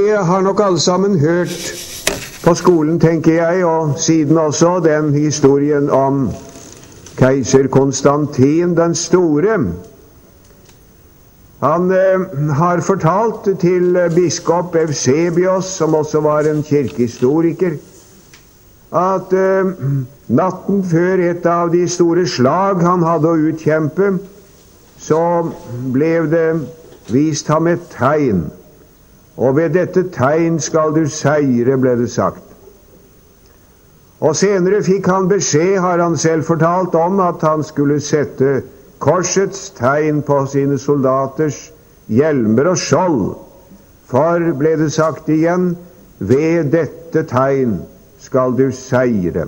Vi har nok alle sammen hørt på skolen, tenker jeg, og siden også den historien om keiser Konstantin den store. Han har fortalt til biskop Eusebios, som også var en kirkehistoriker, at natten før et av de store slag han hadde å utkjempe, så ble det vist ham et tegn. Og ved dette tegn skal du seire, ble det sagt. Og senere fikk han beskjed, har han selv fortalt om, at han skulle sette korsets tegn på sine soldaters hjelmer og skjold. For, ble det sagt igjen, ved dette tegn skal du seire.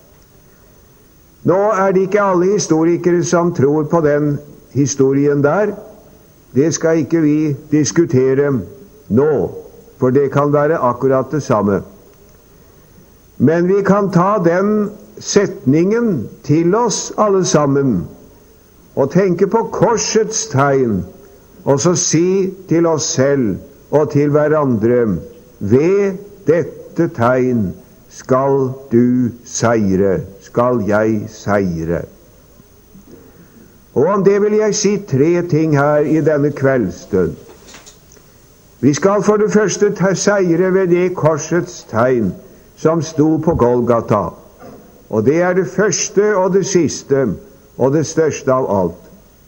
Nå er det ikke alle historikere som tror på den historien der. Det skal ikke vi diskutere nå, for det kan være akkurat det samme. Men vi kan ta den setningen til oss alle sammen, og tenke på korsets tegn, og så si til oss selv og til hverandre, ved dette tegn skal du seire, skal jeg seire. Og om det vil jeg si 3 ting her i denne kveldsstund. Vi skal for det første seire ved det korsets tegn som sto på Golgata. Og det er det første og det siste og det største av alt.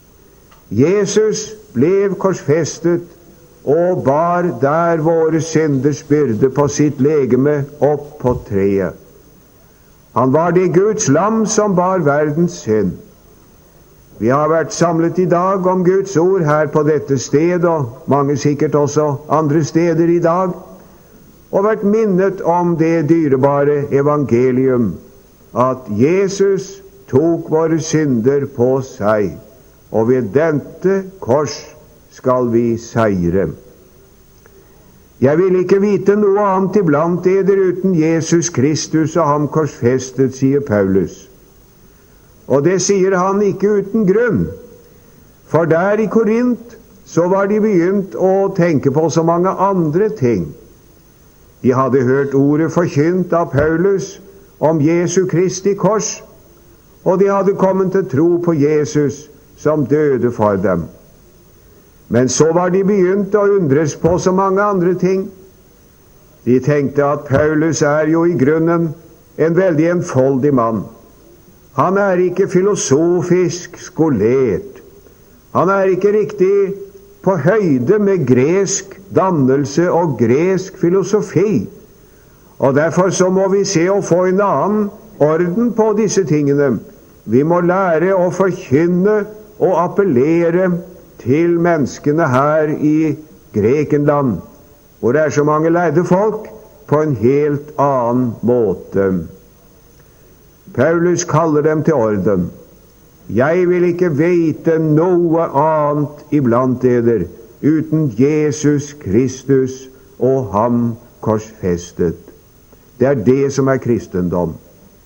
Jesus ble korsfestet og bar der våre synders byrde på sitt legeme opp på treet. Han var det Guds lam som bar verdens synd. Vi har vært samlet i dag om Guds ord her på dette sted, og mange sikkert også andre steder i dag, og vært minnet om det dyrebare evangelium, at Jesus tok våre synder på seg, og ved dette kors skal vi seire. Jeg vil ikke vite noe annet iblant eder uten Jesus Kristus og ham korsfestet, sier Paulus. Og det sier han ikke uten grunn, for der i Korint så var de begynt å tenke på så mange andre ting. De hadde hørt ordet forkynt av Paulus om Jesu Kristi kors, og de hadde kommet til tro på Jesus som døde for dem. Men så var de begynt å undres på så mange andre ting. De tenkte at Paulus er jo i grunnen en veldig enfoldig mann. Han er ikke filosofisk skolert. Han er ikke riktig på høyde med gresk dannelse og gresk filosofi. Og derfor så må vi se å få en annen orden på disse tingene. Vi må lære å forkynne og appellere til menneskene her i Grekenland, hvor det er så mange lærde folk, på en helt annen måte. Paulus kaller dem til orden. Jeg vil ikke vite noe annet iblant eder uten Jesus Kristus og ham korsfestet. Det er det som er kristendom.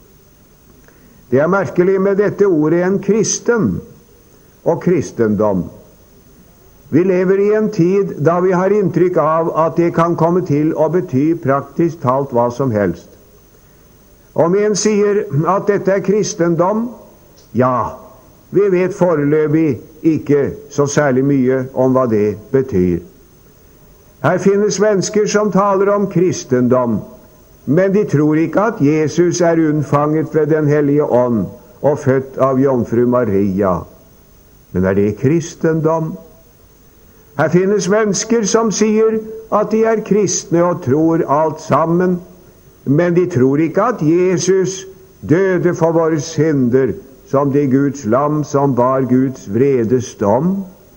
Det er merkelig med dette ordet en kristen og kristendom. Vi lever i en tid da vi har inntrykk av at det kan komme til å bety praktisk talt hva som helst. Om en sier at dette er kristendom, ja, vi vet foreløpig ikke så særlig mye om hva det betyr. Her finnes mennesker som taler om kristendom, men de tror ikke at Jesus er unnfanget ved Den hellige ånd og født av jomfru Maria. Men er det kristendom? Her finnes mennesker som sier at de er kristne og tror alt sammen, men de tror ikke at Jesus døde for våre synder som det Guds lam som bar Guds vredes dom.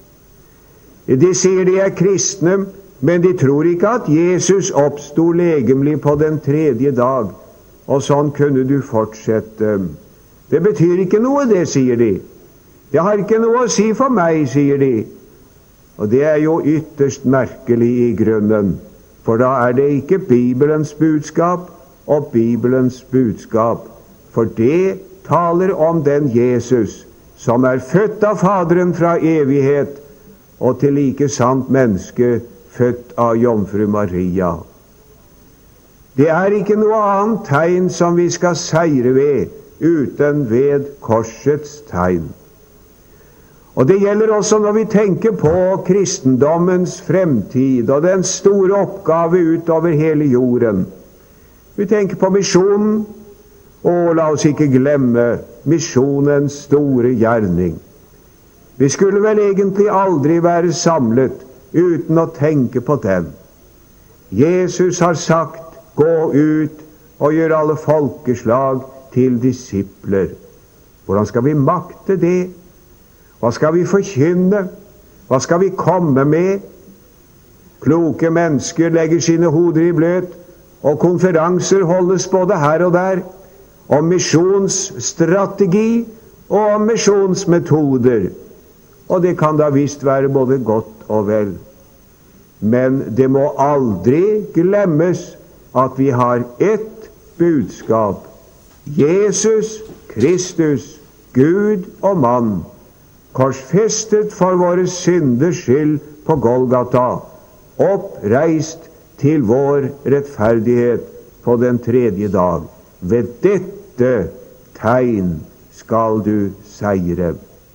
De sier de er kristne, men de tror ikke at Jesus oppstod legemlig på den 3. dag. Og sånn kunne du fortsette. Det betyr ikke noe, det, sier de. Det har ikke noe å si for meg, sier de. Og det er jo ytterst merkelig i grunnen, for da er det ikke Bibelens budskap og Bibelens budskap, for det taler om den Jesus som er født av Faderen fra evighet og til like sant menneske født av jomfru Maria. Det er ikke noe annet tegn som vi skal seire ved, uten ved korsets tegn. Og det gjelder også når vi tenker på kristendommens fremtid og den store oppgave utover hele jorden. Vi tenker på misjonen, og la oss ikke glemme misjonens store gjerning. Vi skulle vel egentlig aldri være samlet uten å tenke på den. Jesus har sagt: gå ut og gjør alle folkeslag til disipler. Hvordan skal vi makte det? Hva skal vi forkynne? Hva skal vi komme med? Kloke mennesker legger sine hoder i bløt, og konferanser holdes både her og der om misjonsstrategi og om misjonsmetoder. Og det kan da visst være både godt og vel. Men det må aldri glemmes at vi har ett budskap: Jesus Kristus, Gud og mann, korsfestet for våre synders skyld på Golgata, oppreist til vår rettferdighet på den tredje dag. Ved dette tegn skal du seire.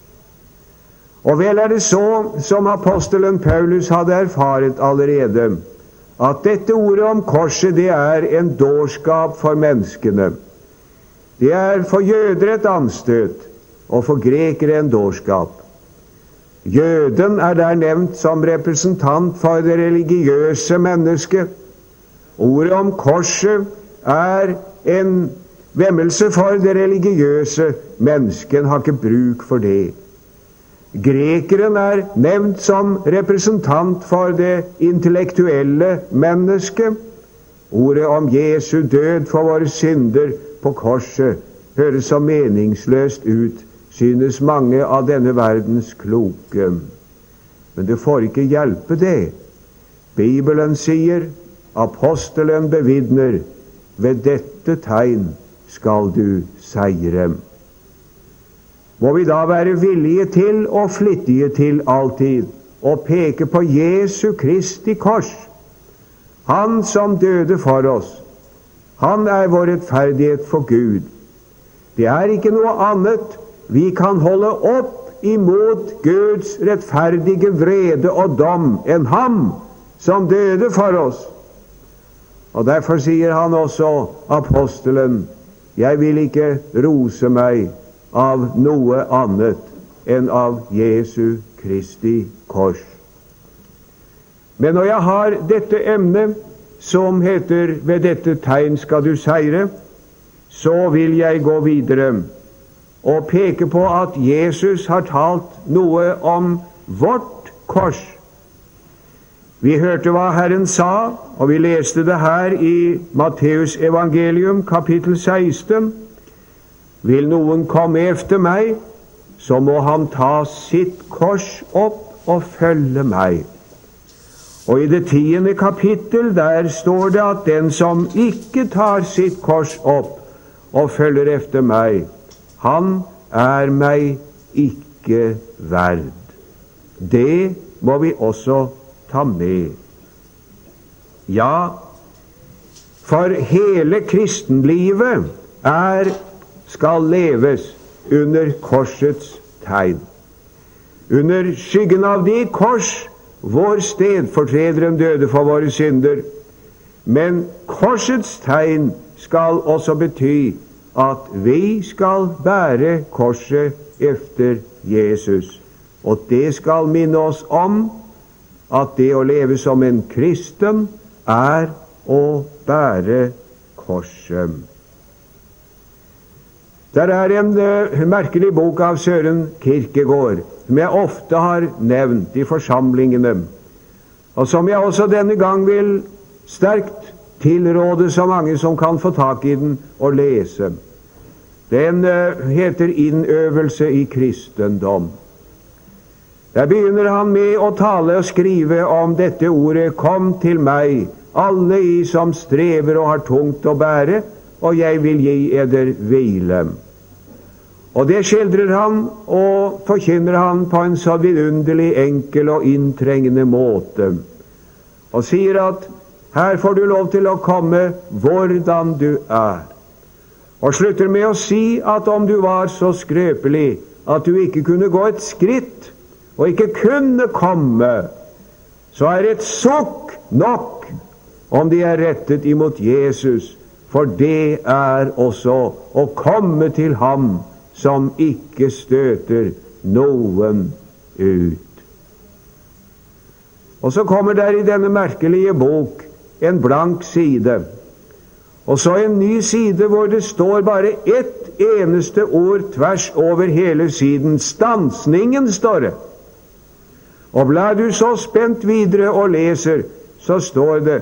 Og vel er det så, som apostelen Paulus hadde erfaret allerede, at dette ordet om korset, det er en dårskap for menneskene. Det er for jøder et anstøt, og for grekere en dårskap. Jøden er der nevnt som representant for det religiøse mennesket. Ordet om korset er en vemmelse for det religiøse. Mennesken har ikke bruk for det. Grekeren er nevnt som representant for det intellektuelle mennesket. Ordet om Jesu død for våre synder på korset høres så meningsløst ut, synes mange av denne verdens kloke. Men det får ikke hjelpe det. Bibelen sier, apostelen bevitner, ved dette tegn skal du seire. Må vi da være villige til og flittige til alltid å peke på Jesu Kristi kors, Han som døde for oss. Han er vår rettferdighet for Gud. Det er ikke noe annet vi kan holde opp imot Guds rettferdige vrede og dom enn ham som døde for oss. Og derfor sier han også, apostelen, jeg vil ikke rose meg av noe annet enn av Jesu Kristi kors. Men når jeg har dette emnet som heter ved dette tegn skal du seire, så vil jeg gå videre og peke på at Jesus har talt noe om vårt kors. Vi hørte hva Herren sa, og vi leste det her i Matteus evangelium kapittel 16. Vil noen komme efter meg, så må han ta sitt kors opp og følge meg. Og i det 10. kapittel, der står det at den som ikke tar sitt kors opp og følger efter meg, han er meg ikke verd. Det må vi også ta med. Ja, for hele kristenlivet skal leves under korsets tegn. Under skyggen av de kors vår stedfortrederen døde for våre synder. Men korsets tegn skal også bety at vi skal bære korset efter Jesus. Og det skal minne oss om at det å leve som en kristen er å bære korset. Der er en merkelig bok av Søren Kierkegaard, som jeg ofte har nevnt i forsamlingene, og som jeg også denne gang vil sterkt tilråde så mange som kan få tak i den og lese. Den heter Innøvelse i kristendom. Der begynner han med å tale og skrive om dette ordet: kom til meg, alle I som strever og har tungt å bære, og jeg vil gi eder hvile. Og det skildrer han og forkynner han på en så vidunderlig enkel og inntrengende måte og sier at her får du lov til å komme hvordan du er. Og slutter med å si at om du var så skrøpelig at du ikke kunne gå et skritt, og ikke kunne komme, så er et sukk nok om de er rettet imot Jesus, for det er også å komme til ham som ikke støter noen ut. Og så kommer der i denne merkelige bok en blank side, og så en ny side hvor det står bare ett eneste ord tvers over hele siden. Stansningen, står det. Og blar du så spent videre og leser, så står det: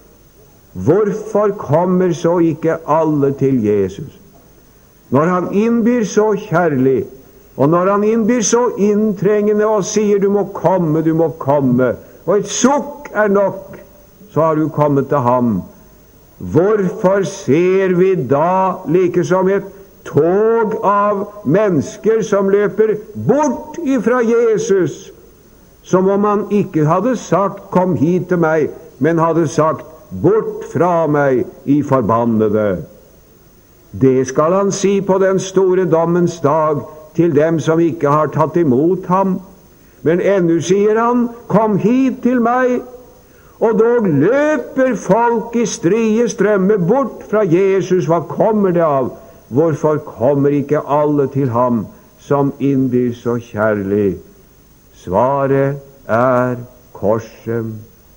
hvorfor kommer så ikke alle til Jesus? Når han innbyr så kjærlig, og når han innbyr så inntrengende og sier du må komme, og et sukk er nok, så har du kommet til ham. Hvorfor ser vi da like som et tog av mennesker som løper bort ifra Jesus, som om han ikke hadde sagt kom hit til meg, men hadde sagt bort fra meg, I forbannede? Det skal han si på den store dommens dag til dem som ikke har tatt imot ham. Men ennå sier han kom hit til meg, og dog løper folk I strie strømme bort fra Jesus. Hva kommer det av? Hvorfor kommer ikke alle til ham som innbyr så kjærlig? Svaret er korset.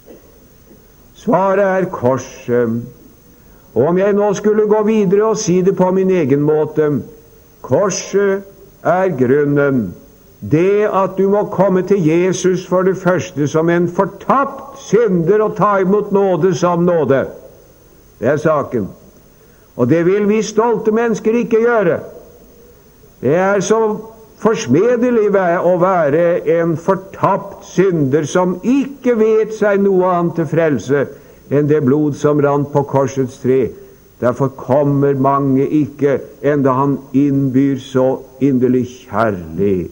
Svaret er korset. Og om jeg nå skulle gå videre og si det på min egen måte, korset er grunnen. Det at du må komme til Jesus for det første som en fortapt synder og ta imot nåde som nåde. Det er saken. Og det vil vi stolte mennesker ikke gjøre. Det er så forsmedelig å være en fortapt synder som ikke vet seg noe annet til frelse enn det blod som rant på korsets tre. Derfor kommer mange ikke, enda han innbyr så inderlig kjærlig.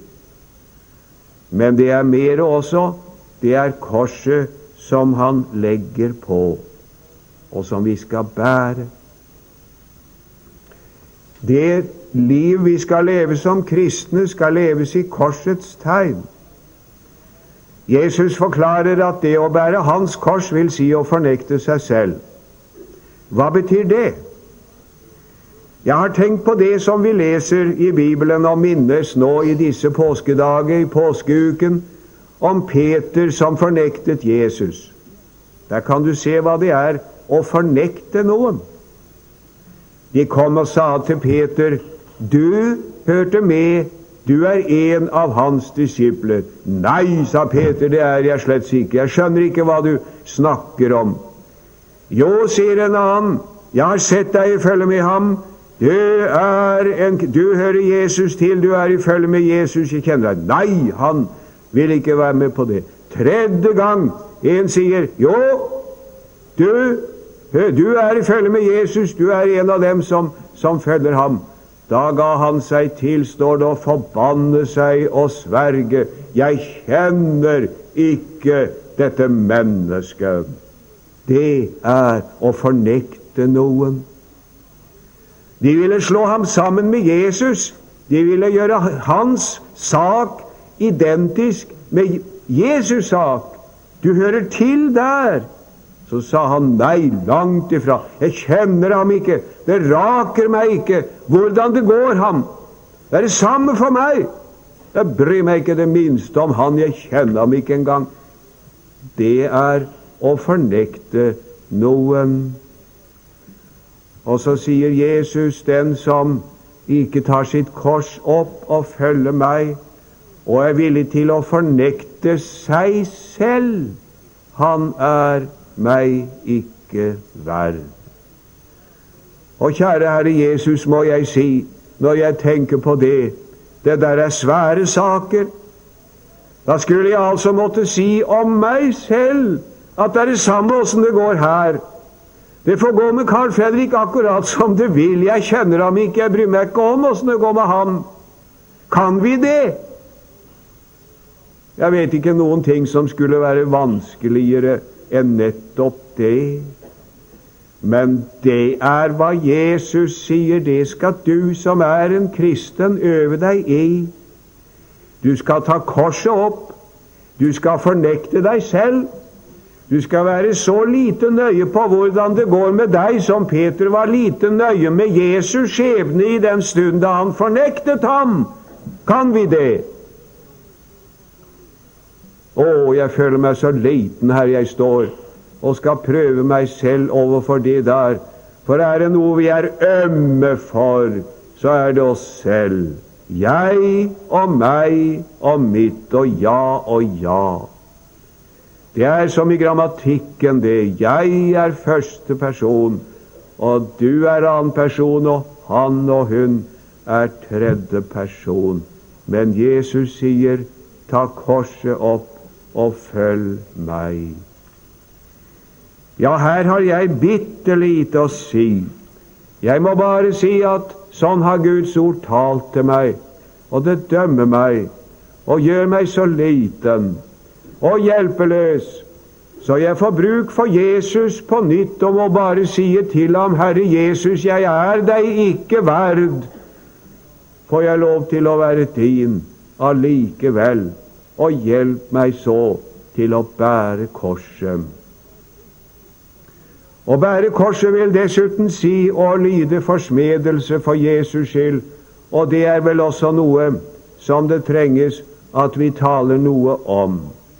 Men det er mer også. Det er korset som han legger på, og som vi skal bære. Det liv vi skal leve som kristne, skal leves I korsets tegn. Jesus forklarer at det å bære hans kors vil si å fornekte seg selv. Hva betyr det? Jeg har tenkt på det som vi leser I Bibelen og minnes nå I disse påskedager, I påskeuken, om Peter som fornektet Jesus. Der kan du se hva det er å fornekte noen. De kom og sa til Peter, du hørte med, du er en av hans disipler. Nei, sa Peter, det er jeg slett ikke. Jeg skjønner ikke hva du snakker om. Jo, sier en annen, jeg har sett deg I følge med ham. Du hører Jesus til, du er I følge med Jesus, jeg kjenner deg. Nei, han vil ikke være med på det. Tredje gang en sier, jo, du er I følge med Jesus, du er en av dem som følger ham. Da ga han seg til, står det, å forbanne seg og sverge. Jeg kjenner ikke dette mennesket. Det er å fornekte noen. De ville slå ham sammen med Jesus. De ville gjøre hans sak identisk med Jesus' sak. Du hører til der. Så sa han, nei, langt ifra. Jeg kjenner ham ikke. Det raker meg ikke hvordan det går ham. Det er det samme for meg. Jeg bryr meg ikke det minste om han. Jeg kjenner ham ikke engang. Det er å fornekte noen. Og så sier Jesus, den som ikke tar sitt kors opp og følger meg, og er villig til å fornekte seg selv, han er meg ikke verd. Og kjære Herre Jesus, må jeg si, når jeg tenker på det der er svære saker. Da skulle jeg altså måtte si om meg selv at det er det samme hvordan det går her. Det får gå med Carl Fredrik akkurat som det vil. Jeg kjenner ham ikke, jeg bryr meg ikke om hvordan det går med ham. Kan vi det? Jeg vet ikke noen ting som skulle være vanskeligere enn nettopp det. Men det er hva Jesus sier, det skal du som er en kristen øve deg i. Du skal ta korset opp, du skal fornekte deg selv. Du skal være så lite nøye på hvordan det går med deg som Peter var lite nøye med Jesus skjebne i den stund da han fornektet ham. Kan vi det? Jeg føler meg så liten her jeg står og skal prøve meg selv overfor det der. For er det noe vi er ømme for, så er det oss selv. Jeg og meg og mitt og ja. Det er som i grammatikken det. Jeg er første person, og du er annen person, og han og hun er tredje person. Men Jesus sier, ta korset opp og følg meg. Ja, her har jeg bitte lite å si. Jeg må bare si at sånn har Guds ord talt til meg, og det dømmer meg, og gjør meg så liten og hjelpeløs, så jeg får bruk for Jesus på nytt og må bare si til ham, Herre Jesus, jeg er deg ikke verd. Får jeg lov til å være din allikevel, og hjelp meg så til å bære korset. Å bære korset vil dessuten si å lyde forsmedelse for Jesus skyld, og det er vel også noe som det trenges at vi taler noe om.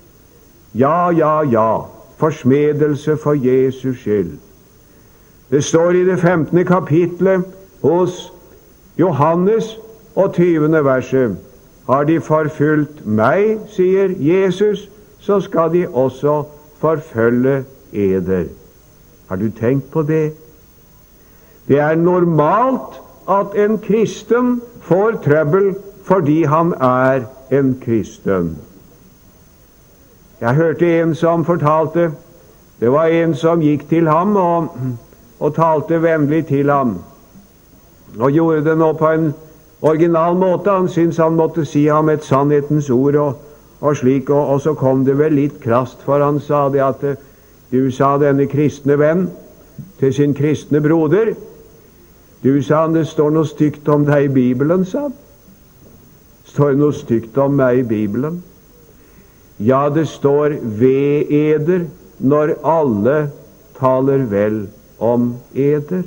Ja, forsmedelse for Jesus skyld. Det står i det 15. kapitlet hos Johannes og 20. verset. Har de forfulgt meg, sier Jesus, så skal de også forfølge eder. Har du tenkt på det? Det er normalt at en kristen får trøbbel fordi han er en kristen. Jeg hørte en som fortalte, det var en som gikk til ham og talte vennlig til ham, og gjorde det nå på en original måte. Han syntes han måtte si ham et sannhetens ord og slik, og så kom det vel litt krast, for han sa det at du sa denne kristne venn til sin kristne broder, du sa han, det står noe stygt om deg i Bibelen, sa han. Står det noe stygt om meg i Bibelen? Ja, det står ved eder når alle taler vel om eder.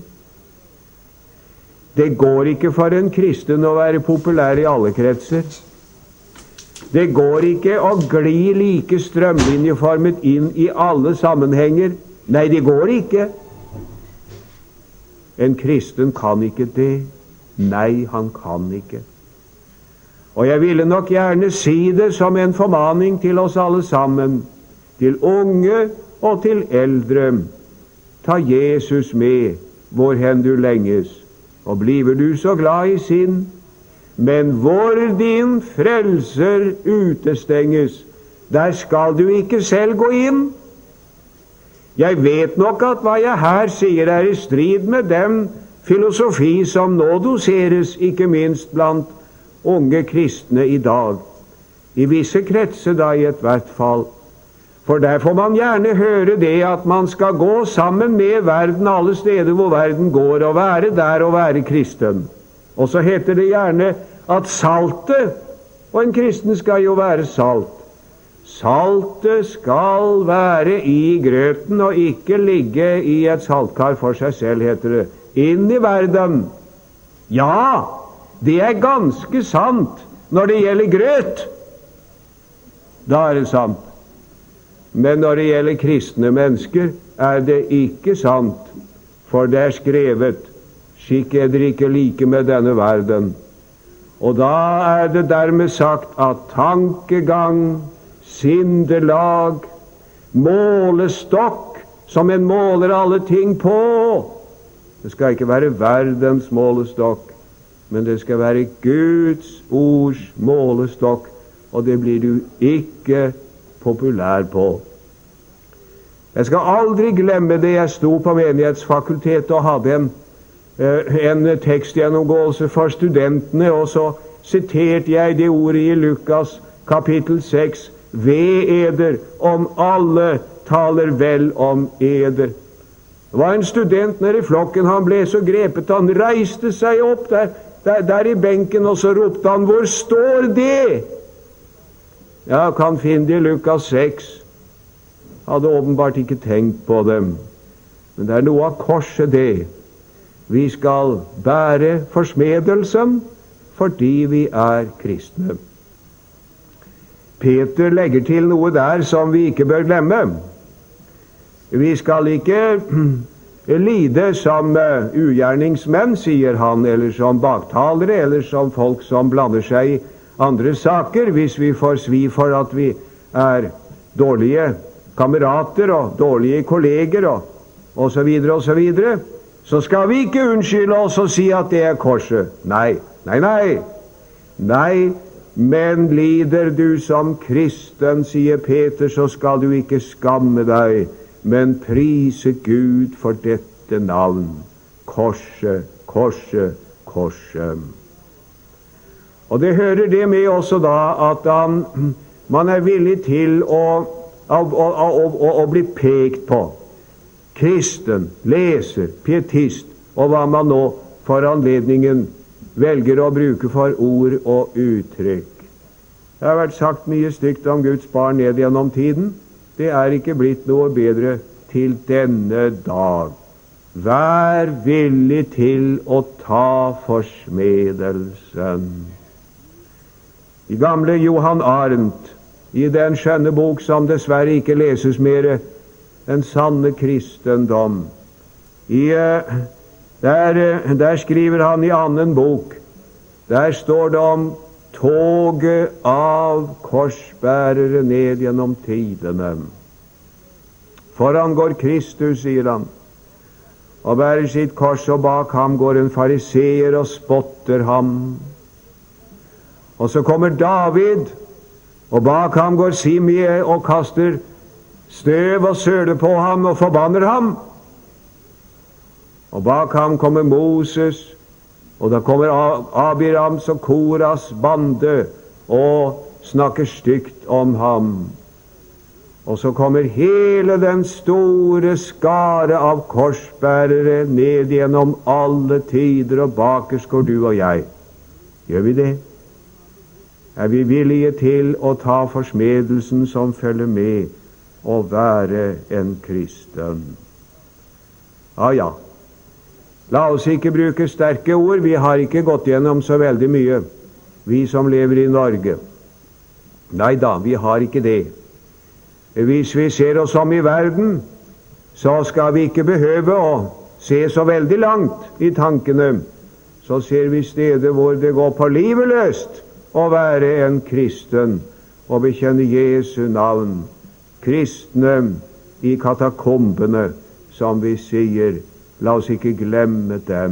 Det går ikke for en kristen å være populær i alle kretser. Det går ikke å gli like strømlinjeformet inn i alle sammenhenger. Nei, det går ikke. En kristen kan ikke det. Nei, han kan ikke. Og jeg ville nok gjerne si det som en formaning til oss alle sammen, til unge og til eldre. Ta Jesus med hvorhen du lenges, og bliver du så glad i sinn, men hvor din frelser utestenges, der skal du ikke selv gå inn. Jeg vet nok at hva jeg her sier er i strid med den filosofi som nå doseres, ikke minst blant unge kristne i dag, i visse kretser da i et hvert fall. For der får man gjerne høre det at man skal gå sammen med verden alle steder hvor verden går, og være der og være kristen. Og så heter det gjerne at saltet, og en kristen skal jo være salt, saltet skal være i grøten og ikke ligge i et saltkar for seg selv, heter det. Inn i verden. Ja, det er ganske sant når det gjelder grøt. Da er det sant. Men når det gjelder kristne mennesker, er det ikke sant, for det er skrevet, skikk eder ikke like med denne verden. Og da er det dermed sagt at tankegang, sindelag, målestokk, som en måler alle ting på, det skal ikke være verdens målestokk, men det skal være Guds ords målestokk, og det blir du ikke populær på. Jeg skal aldri glemme det. Jeg sto på Menighetsfakultetet og hadde en tekstgjennomgåelse for studentene, og så siterte jeg det ordet i Lukas kapittel 6, ved eder om alle taler vel om eder. Det var en student nede i flokken, han ble så grepet, han reiste seg opp der i benken, og så ropte han, hvor står det? Ja, kan finne det i Lukas 6. Hadde åpenbart ikke tenkt på dem. Men det er noe av korset det. Vi skal bære forsmedelsen fordi vi er kristne. Peter legger til noe der som vi ikke bør glemme. Vi skal ikke lide som ugjerningsmenn, sier han, eller som baktalere, eller som folk som blander seg i andre saker, hvis vi får svi for at vi er dårlige kamerater og dårlige kolleger og så videre og så videre. Så skal vi ikke unnskylde oss og si at det er korset. Nei, nei, nei. Nei, men lider du som kristen, sier Peter, så skal du ikke skamme deg, men prise Gud for dette navn. Korset, korset, korset. Og det hører det med også da at man er villig til å bli pekt på. Kristen, leser, pietist, og hva man nå for anledningen velger å bruke for ord og uttrykk. Det har vært sagt mye stygt om Guds barn ned gjennom tiden. Det er ikke blitt noe bedre til denne dag. Vær villig til å ta forsmedelsen. I gamle Johan Arendt, i den skjønne bok som dessverre ikke leses mer, Den sanne kristendom, der skriver han i annen bok, der står det om toget av korsbærere ned gjennom tidene. Foran går Kristus, sier han, og bærer sitt kors, og bak ham går en fariseer og spotter ham. Og så kommer David, og bak ham går Simje og kaster støv og søle på ham og forbanner ham. Og bak ham kommer Moses, og da kommer Abirams og Koras bande og snakker stygt om ham. Og så kommer hele den store skare av korsbærere ned gjennom alle tider, og bakerst går du og jeg. Gjør vi det? Er vi villige til å ta forsmedelsen som følger med å være en kristen? Ja. La oss ikke bruke sterke ord. Vi har ikke gått gjennom så veldig mye, vi som lever i Norge. Nei da, vi har ikke det. Hvis vi ser oss om i verden, så skal vi ikke behøve å se så veldig langt i tankene. Så ser vi steder hvor det går på livet løst å være en kristen og bekjenne Jesu navn. Kristne i katakombene, som vi sier. La oss ikke glemme dem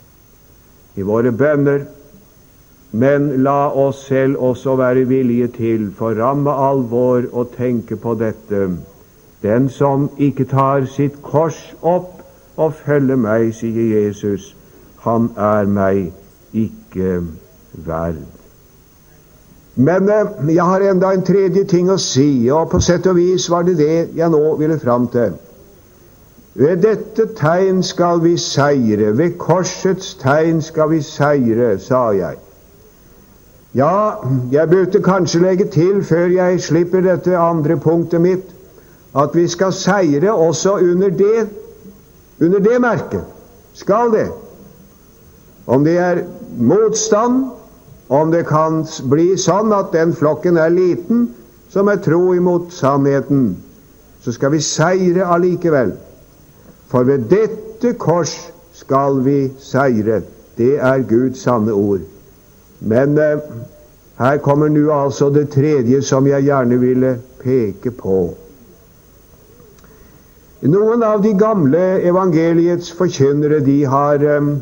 i våre bønner, men la oss selv også være villige til for ramme alvor å tenke på dette. Den som ikke tar sitt kors opp og følger meg, sier Jesus, han er meg ikke verd. Men jeg har enda en tredje ting å si, og på sett og vis var det det jeg nå ville fram til. Ved dette tegn skal vi seire, ved korsets tegn skal vi seire, sa jeg. Ja, jeg burde kanskje legge til, før jeg slipper dette andre punktet mitt, at vi skal seire også under det merket. Skal det. Om det er motstand, om det kan bli sånn at den flokken er liten, som er tro imot sannheten, så skal vi seire allikevel. For ved dette kors skal vi seire. Det er Guds sanne ord. Men her kommer nå altså det tredje som jeg gjerne ville peke på. Noen av de gamle evangeliets forkynnere, de har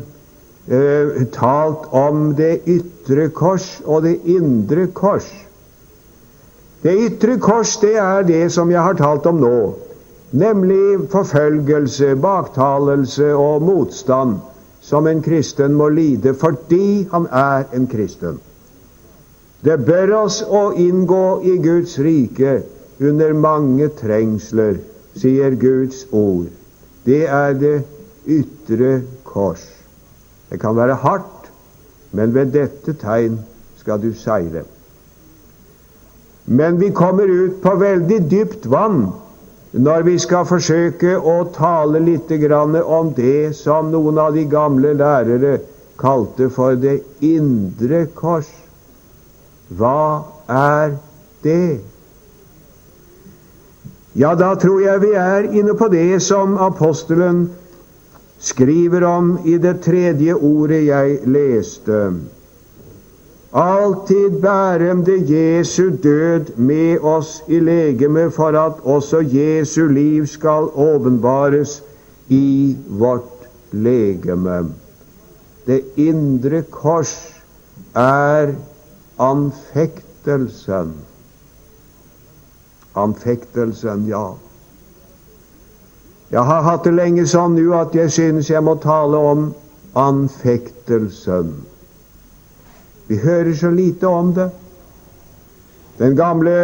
talt om det ytre kors og det indre kors. Det ytre kors, det er det som jeg har talt om nå, nemlig forfølgelse, baktalelse og motstand som en kristen må lide fordi han er en kristen. Det bør oss å inngå i Guds rike under mange trengsler, sier Guds ord, det er det ytre kors. Det kan være hardt, men ved dette tegn skal du seile. Men vi kommer ut på veldig dypt vann når vi skal forsøke å tale litt om det som noen av de gamle lærere kalte for det indre kors. Hva er det? Ja, da tror jeg vi er inne på det som apostelen skriver om i det 3. ordet jeg leste. Alltid bærende Jesu død med oss i legeme, for at også Jesu liv skal åpenbares i vårt legeme. Det indre kors er anfektelsen. Anfektelsen, ja. Jeg har hatt det lenge sånn nå at jeg synes jeg må tale om anfektelsen. Vi hører så lite om det. Den gamle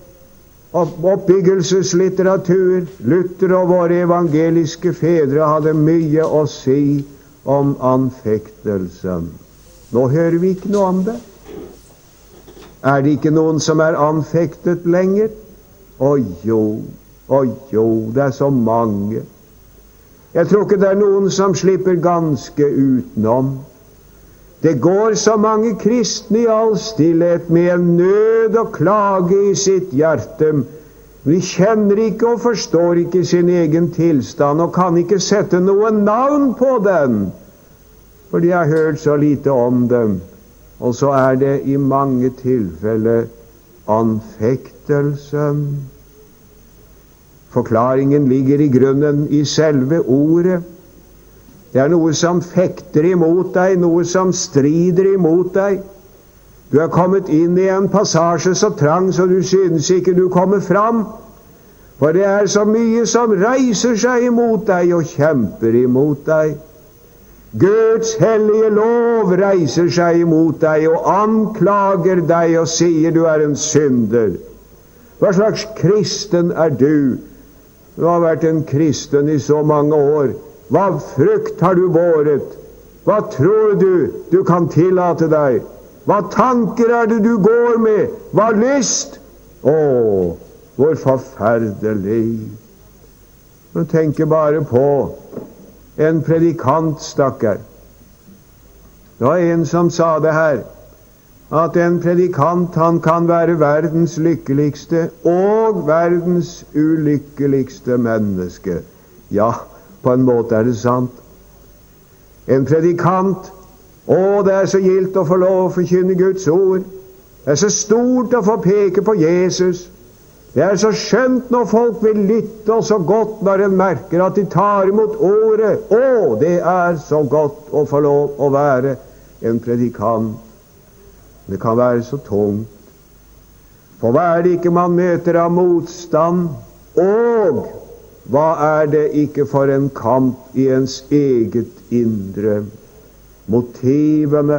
oppbyggelseslitteratur, Luther og våre evangeliske fedre hadde mye å si om anfektelsen. Nå hører vi ikke noe om det. Er det ikke noen som er anfektet lenger? Å jo, det er så mange. Jeg tror ikke det er noen som slipper ganske utenom. Det går så mange kristne i all stillhet med en nød og klage i sitt hjerte. De kjenner ikke og forstår ikke sin egen tilstand og kan ikke sette noe navn på den, for de har hørt så lite om dem. Og så er det i mange tilfeller anfektelsen. Forklaringen ligger i grunnen i selve ordet. Det er noe som fekter imot deg, noe som strider imot deg. Du er kommet inn i en passasje så trang så du synes ikke du kommer fram, for det er så mye som reiser seg imot deg og kjemper imot deg. Guds hellige lov reiser seg imot deg og anklager deg og sier du er en synder. Hva slags kristen er du? Du har vært en kristen i så mange år. Hva frukt har du båret? Hva tror du kan tillate deg? Hva tanker er det du går med? Hva lyst? Å, hvor forferdelig! Men tenker bare på en predikant, stakkar. Det var en som sa det her, at en predikant, han kan være verdens lykkeligste og verdens ulykkeligste menneske. Ja, på en måte er det sant. En predikant, det er så gildt å få lov å forkynne Guds ord. Det er så stort å få peke på Jesus. Det er så skjønt når folk vil lytte, og så godt når en merker at de tar imot ordet. Det er så godt å få lov å være en predikant. Det kan være så tungt. For hva er det ikke man møter av motstand? Og hva er det ikke for en kamp i ens eget indre? Motivene.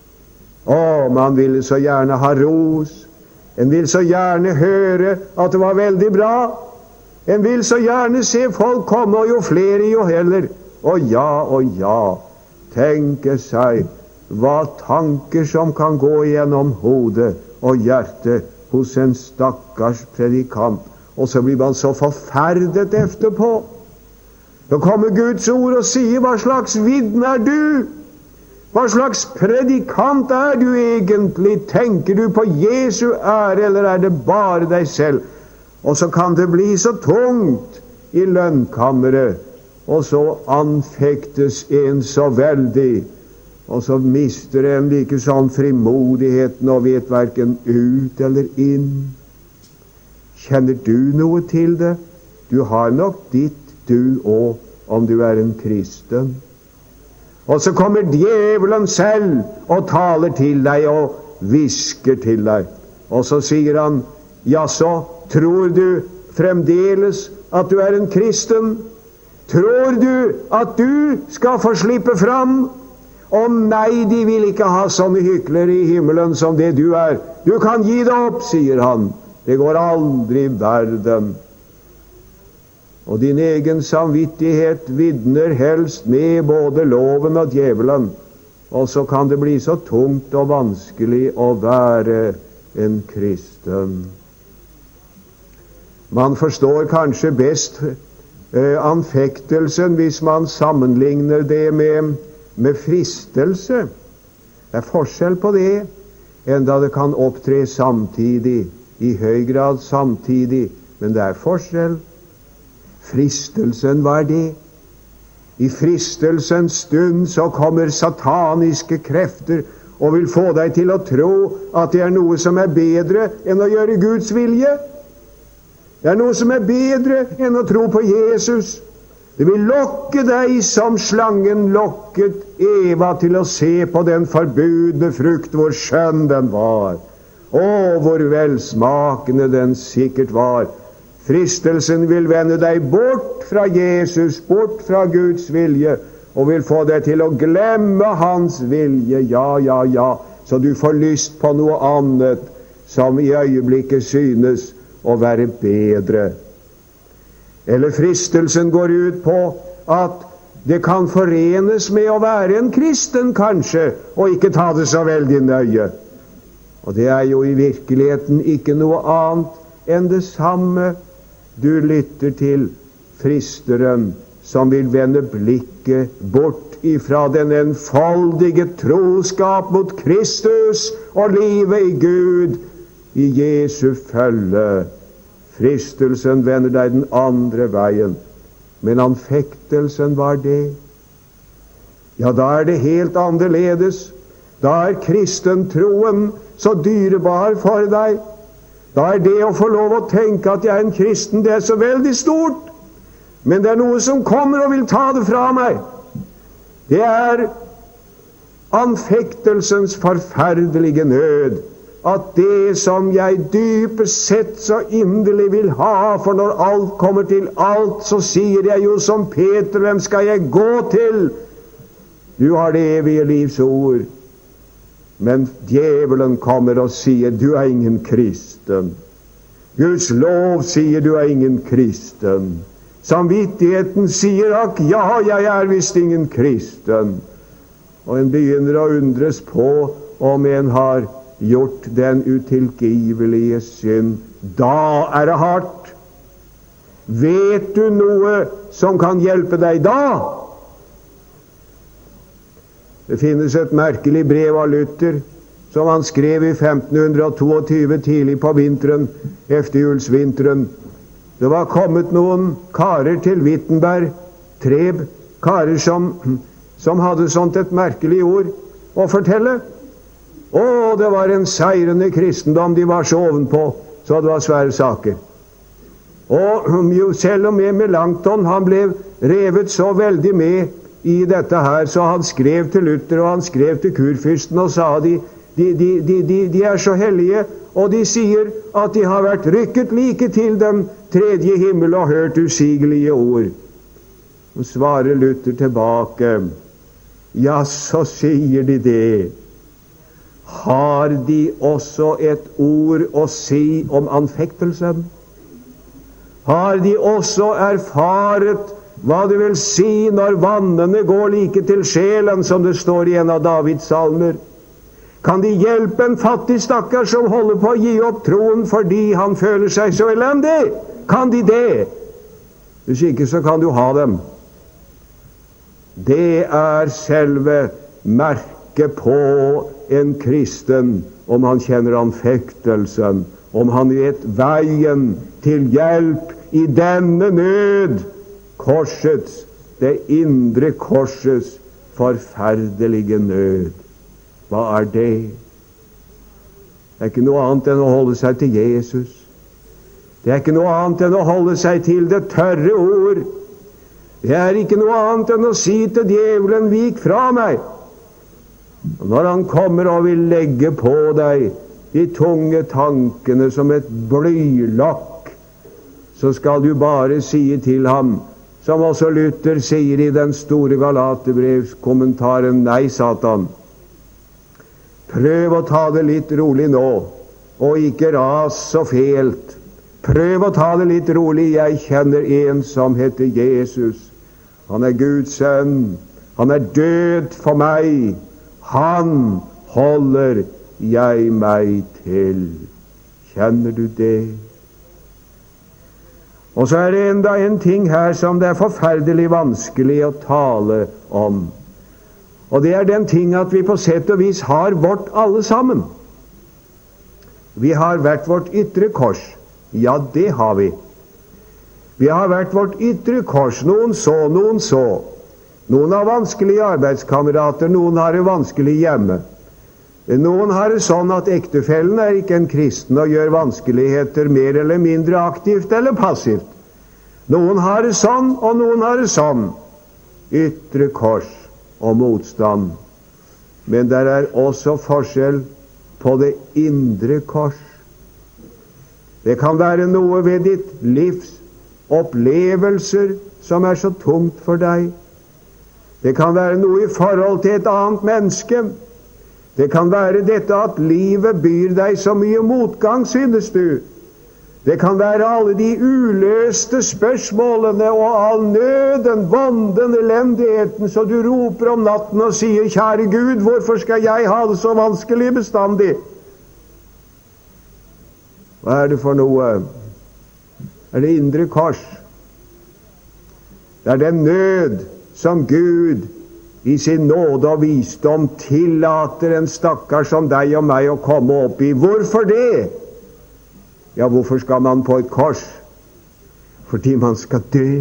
Man ville så gjerne ha ros. En vil så gjerne høre at det var veldig bra. En vil så gjerne se folk komme, og jo flere, jo heller. Og ja, tenke seg hva tanker som kan gå gjennom hodet og hjertet hos en stakkars predikant. Og så blir man så forferdet etterpå. Da kommer Guds ord og sier, hva slags vitne er du? Hva slags predikant er du egentlig? Tenker du på Jesu ære, eller er det bare deg selv? Og så kan det bli så tungt i lønnkammeret, og så anfektes en så veldig, og så mister en like sånn frimodigheten og vet hverken ut eller inn. Kjenner du noe til det? Du har nok ditt, du òg, om du er en kristen. Og så kommer djevelen selv og taler til deg og hvisker til deg. Og så sier han, jaså, tror du fremdeles at du er en kristen? Tror du at du skal få slippe fram? Nei, de vil ikke ha sånne hyklere i himmelen som det du er. Du kan gi det opp, sier han. Det går aldri i verden. og din egen samvittighet vitner helst med både loven og djevelen, og så kan det bli så tungt og vanskelig å være en kristen. Man forstår kanskje best anfektelsen hvis man sammenligner det med fristelse. Det er forskjell på det, enda det kan opptre samtidig, i høy grad samtidig, men det er forskjell. Fristelsen, hva er det? I fristelsens stund så kommer sataniske krefter og vil få deg til å tro at det er noe som er bedre enn å gjøre Guds vilje. Det er noe som er bedre enn å tro på Jesus. Det vil lokke deg som slangen lokket Eva til å se på den forbudne frukt, hvor skjønn den var, og hvor velsmakende den sikkert var. Fristelsen vil vende deg bort fra Jesus, bort fra Guds vilje, og vil få deg til å glemme Hans vilje, ja, så du får lyst på noe annet som i øyeblikket synes å være bedre. Eller fristelsen går ut på at det kan forenes med å være en kristen, kanskje, og ikke ta det så veldig nøye. Og det er jo i virkeligheten ikke noe annet enn det samme. Du lytter til fristeren som vil vende blikket bort ifra den enfoldige troskap mot Kristus og livet i Gud i Jesu følge. Fristelsen vender deg den andre veien. Men anfektelsen var det. Ja, da er det helt annerledes. Da er kristentroen så dyrebar for deg. Da er det å få lov å tenke at jeg er en kristen, det er så veldig stort. Men det er noe som kommer og vil ta det fra meg. Det er anfektelsens forferdelige nød. At det som jeg dypest sett så inderlig vil ha, for når alt kommer til alt, så sier jeg jo som Peter, hvem skal jeg gå til? Du har det evige livs ord. Men djevelen kommer og sier, du er ingen kristen. Guds lov sier, du er ingen kristen. Samvittigheten sier, akk, ja, jeg er visst ingen kristen. Og en begynner å undres på om en har gjort den utilgivelige synd. Da er det hardt. Vet du noe som kan hjelpe deg da? Det finnes et merkelig brev av Luther som han skrev i 1522, tidlig på vinteren, efterjulsvinteren. Det var kommet noen karer til Wittenberg, Treb, karer som hadde sånt et merkelig ord å fortelle. Det var en seirende kristendom, de var så ovenpå, så det var svære saker. Og selv om Melanchthon, han ble revet så veldig med i dette her, så han skrev til Luther, og han skrev til kurfyrsten og sa de er så hellige, og de sier at de har vært rykket like til den tredje himmel og hørt usigelige ord. Og svarer Luther tilbake, ja, så sier de det. Har de også et ord å si om anfektelsen? Har de også erfaret hva det vil si når vannene går like til sjelen, som det står i en av Davids salmer? Kan de hjelpe en fattig stakkar som holder på å gi opp troen fordi han føler seg så elendig? Kan de det? Hvis ikke, så kan du ha dem. Det er selve merket på en kristen, om han kjenner anfektelsen, om han vet veien til hjelp i denne nød, korsets, det indre korsets forferdelige nød. Hva er det? Det er ikke noe annet enn å holde seg til Jesus. Det er ikke noe annet enn å holde seg til det tørre ord. Det er ikke noe annet enn å si til djevelen, vik fra meg. Og når han kommer og vil legge på deg de tunge tankene som et blylokk, så skal du bare si til ham, som også Luther sier i den store Galaterbrevskommentaren, nei, Satan, prøv å ta det litt rolig nå, og ikke ras så fælt. Prøv å ta det litt rolig. Jeg kjenner en som heter Jesus. Han er Guds sønn. Han er død for meg. Han holder jeg meg til. Kjenner du det? Og så er det enda en ting her som det er forferdelig vanskelig å tale om. Og det er den ting at vi på sett og vis har vårt alle sammen. Vi har hvert vårt ytre kors. Ja, det har vi. Vi har hvert vårt ytre kors. Noen så, noen så. Noen har vanskelige arbeidskamerater, noen har det vanskelig hjemme. Noen har det sånn at ektefellen er ikke en kristen og gjør vanskeligheter mer eller mindre aktivt eller passivt. Noen har det sånn, og noen har det sånn. Ytre kors og motstand. Men der er også forskjell på det indre kors. Det kan være noe ved ditt livs opplevelser som er så tungt for deg. Det kan være noe i forhold til et annet menneske. Det kan være dette at livet byr deg så mye motgang, synes du. Det kan være alle de uløste spørsmålene og all nøden, vonden, elendigheten, så du roper om natten og sier, kjære Gud, hvorfor skal jeg ha det så vanskelig bestandig? Hva er det for noe? Er det indre kors? Det er den nød som Gud i sin nåde og visdom tillater en stakkar som deg og meg å komme opp i. Hvorfor det? Ja, hvorfor skal man på et kors? Fordi man skal dø.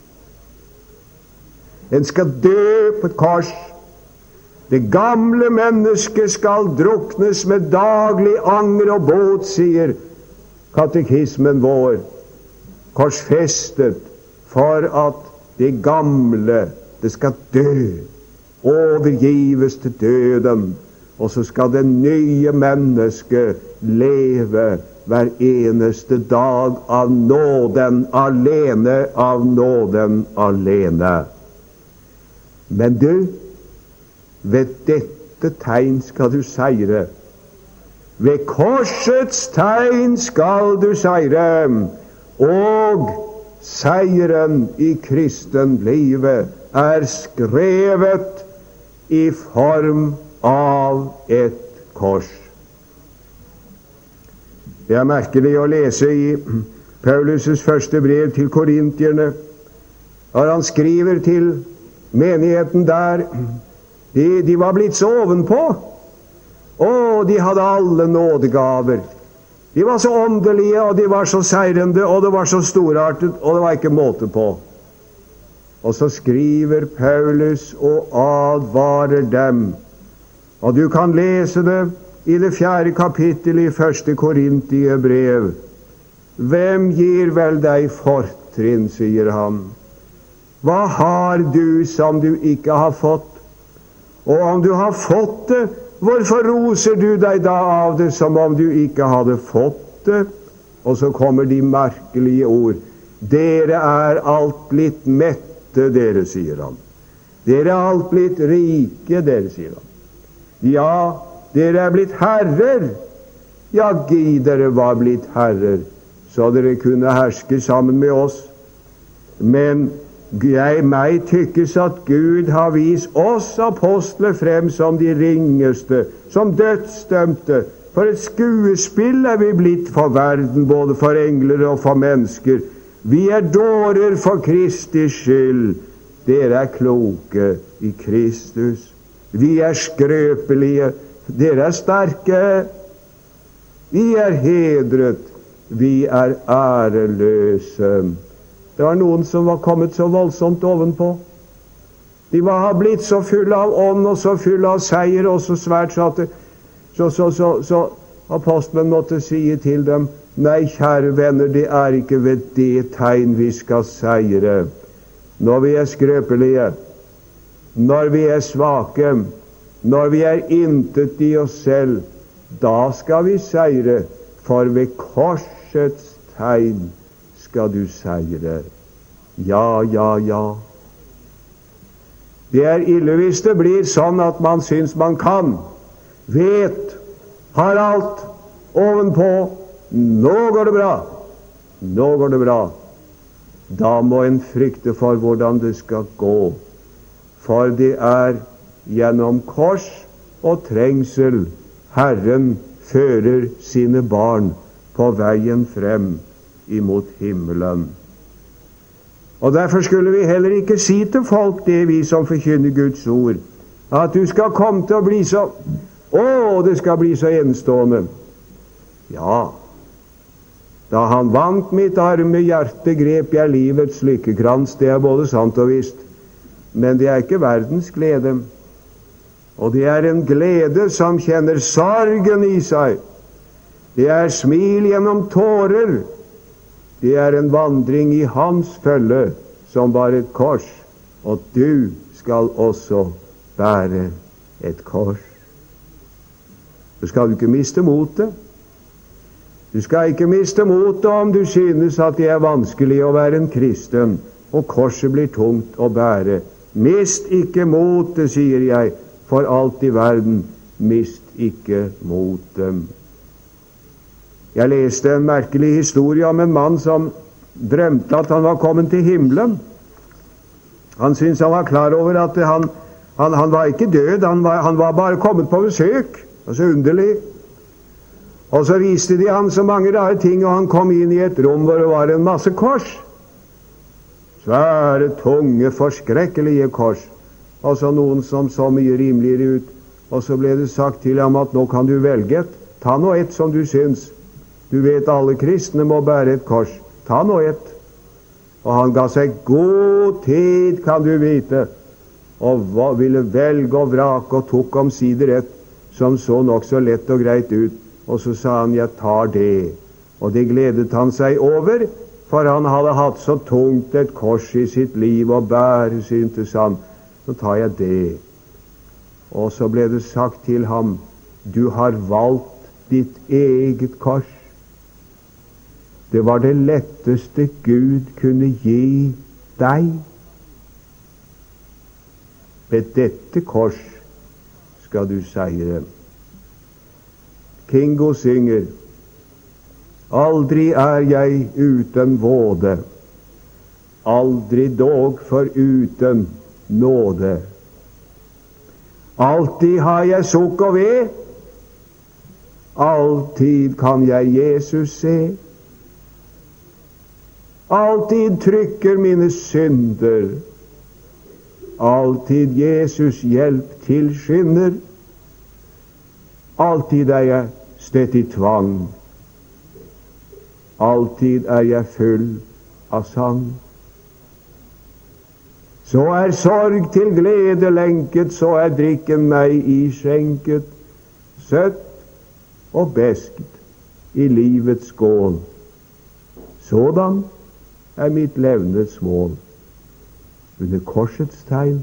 En skal dø på et kors. Det gamle mennesket skal druknes med daglig anger og båt, sier katekismen vår. Korsfestet for at det gamle, det skal dø. Overgives til døden, og så skal det nye mennesket leve hver eneste dag av nåden alene, av nåden alene. Men du, ved dette tegn skal du seire. Ved korsets tegn skal du seire, og seieren i kristenlivet er skrevet i form av et kors. Det er merkelig å lese i Paulus' første brev til korintierne, når han skriver til menigheten der. De var blitt så ovenpå, og de hadde alle nådegaver. De var så åndelige, og de var så seirende, og det var så storartet, og det var ikke måte på. Og så skriver Paulus og advarer dem. Og du kan lese det i det 4. kapittel i 1. Korintiebrev. Hvem gir vel deg fortrinn, sier han. Hva har du som du ikke har fått? Og om du har fått det, hvorfor roser du deg da av det som om du ikke hadde fått det? Og så kommer de merkelige ord. Dere er alt blitt mette, dere, sier han. Dere er alt blitt rike, dere, sier han. Ja, dere er blitt herrer. Ja, gi dere var blitt herrer, så dere kunne herske sammen med oss. Men meg tykkes at Gud har vist oss apostler frem som de ringeste, som dødsdømte. For et skuespill er vi blitt for verden, både for engler og for mennesker. Vi er dårer for Kristi skyld. Dere er kloke i Kristus. Vi er skrøpelige. Dere er sterke. Vi er hedret. Vi er æreløse. Det var noen som var kommet så voldsomt ovenpå. De har blitt så fulle av ånd og så fulle av seier og så svært så apostelen måtte si til dem, nei, kjære venner, det er ikke ved det tegn vi skal seire. Når vi er skrøpelige, når vi er svake, når vi er intet i oss selv, da skal vi seire, for ved korsets tegn skal du seire. Ja, ja, ja. Det er ille hvis det blir sånn at man syns man kan, vet, har alt ovenpå. Nå går det bra. nå går det bra. Da må en frykte for hvordan det skal gå, for det er gjennom kors og trengsel Herren fører sine barn på veien frem imot himmelen. Og derfor skulle vi heller ikke si til folk det, vi som forkynner Guds ord, at du skal komme til å bli så det skal bli så enestående. Ja, da han vant mitt arme hjerte, grep jeg livets lykkekrans. Det er både sant og visst, men det er ikke verdens glede. Og det er en glede som kjenner sorgen i seg. Det er smil gjennom tårer. Det er en vandring i hans følge som bar et kors, og du skal også bære et kors. Så skal du ikke miste motet. Du skal ikke miste motet om du synes at det er vanskelig å være en kristen, og korset blir tungt å bære. Mist ikke motet, sier jeg, for alt i verden. Mist ikke motet. Jeg leste en merkelig historie om en mann som drømte at han var kommet til himmelen. Han syntes han var klar over at han var ikke død, han var bare kommet på besøk. Og så underlig. Og så viste de han så mange rare ting, og han kom inn i et rom hvor det var en masse kors. Svære, tunge, forskrekkelige kors. Og så noen som så mye rimeligere ut. Og så ble det sagt til ham at nå kan du velge et. Ta nå et som du syns. Du vet alle kristne må bære et kors. Ta nå et. Og han ga seg god tid, kan du vite, og ville velge og vrake, og tok omsider et som så nok så lett og greit ut. Og så sa han, jeg tar det. Og det gledet han seg over, for han hadde hatt så tungt et kors i sitt liv å bære, syntes han. Så tar jeg det. Og så ble det sagt til ham, du har valgt ditt eget kors. Det var det letteste Gud kunne gi deg. Ved dette kors skal du seire. Kingo synger, aldri er jeg uten våde, aldri dog foruten nåde. Alltid har jeg sukk og ved, alltid kan jeg Jesus se. Alltid trykker mine synder, alltid Jesus hjelp tilskynder. Alltid er jeg støtt i tvang, alltid er jeg full av sang. Så er sorg til glede lenket, så er drikken meg iskjenket, søtt og beskt i livets skål. Sådan er mitt levnets mål, under korsets tegn.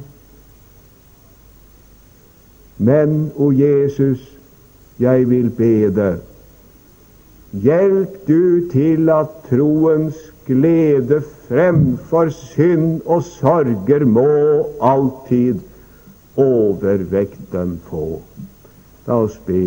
Men, o Jesus, jeg vil bede, hjelp du til at troens glede fremfor synd og sorger må alltid overvekten få. La oss be.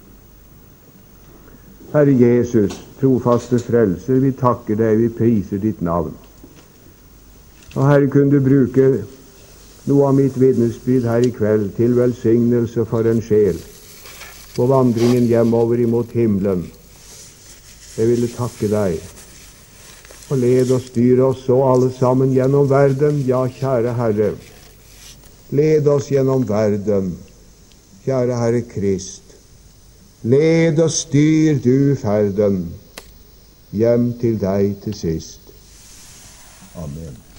Herre Jesus, trofaste frelser, vi takker deg, vi priser ditt navn. Og Herre, kunne du bruke noe av mitt vitnesbyrd her i kveld til velsignelse for en sjel på vandringen hjemover imot himmelen. Jeg ville takke deg, og led og styr oss så alle sammen gjennom verden. Ja, kjære Herre, led oss gjennom verden, kjære Herre Krist. Led og styr du ferden hjem til deg til sist. Amen.